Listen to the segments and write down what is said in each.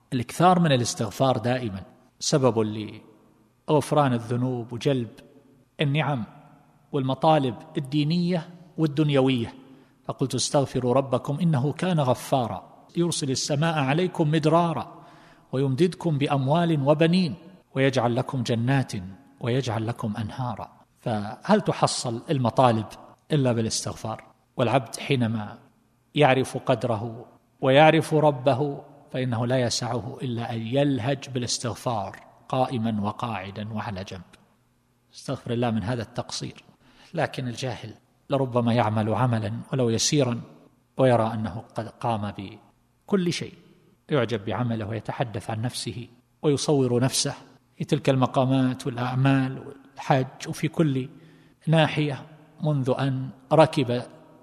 الإكثار من الاستغفار دائما سبب لغفران الذنوب وجلب النعم والمطالب الدينية والدنيوية. فقلت استغفروا ربكم إنه كان غفارا يرسل السماء عليكم مدرارا ويمددكم بأموال وبنين ويجعل لكم جنات ويجعل لكم أنهارا. فهل تحصل المطالب إلا بالاستغفار؟ والعبد حينما يعرف قدره ويعرف ربه فإنه لا يسعه إلا أن يلهج بالاستغفار قائما وقاعدا وعلى جنب. استغفر الله من هذا التقصير. لكن الجاهل لربما يعمل عملا ولو يسيرا ويرى أنه قد قام بكل شيء، يعجب بعمله ويتحدث عن نفسه ويصور نفسه في تلك المقامات والأعمال والحج وفي كل ناحية منذ أن ركب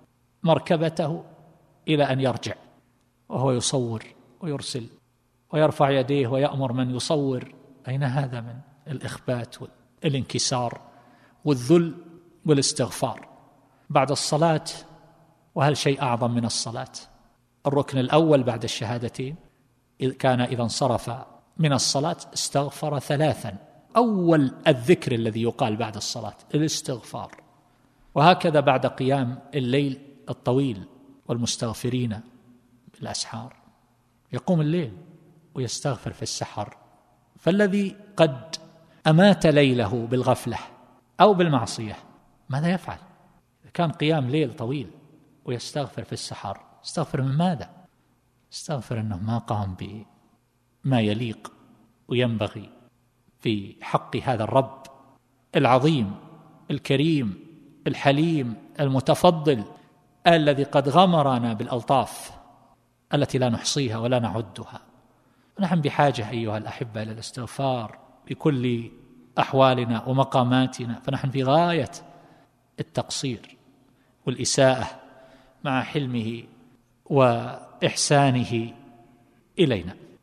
مركبته إلى أن يرجع، وهو يصور ويرسل ويرفع يديه ويأمر من يصور. أين هذا من الإخبات والانكسار والذل والاستغفار بعد الصلاة؟ وهل شيء أعظم من الصلاة؟ الركن الأول بعد الشهادتين كان إذا انصرف من الصلاة استغفر 3. أول الذكر الذي يقال بعد الصلاة الاستغفار. وهكذا بعد قيام الليل الطويل والمستغفرين بالأسحار، يقوم الليل ويستغفر في السحر. فالذي قد أمات ليله بالغفلة أو بالمعصية ماذا يفعل؟ كان قيام ليل طويل ويستغفر في السحر، استغفر من ماذا؟ استغفر أنه ما قام بما يليق وينبغي في حق هذا الرب العظيم الكريم الحليم المتفضل الذي قد غمرنا بالألطاف التي لا نحصيها ولا نعدها. ونحن بحاجة أيها الأحبة إلى الاستغفار بكل أحوالنا ومقاماتنا، فنحن في غاية التقصير والإساءة مع حلمه وإحسانه إلينا.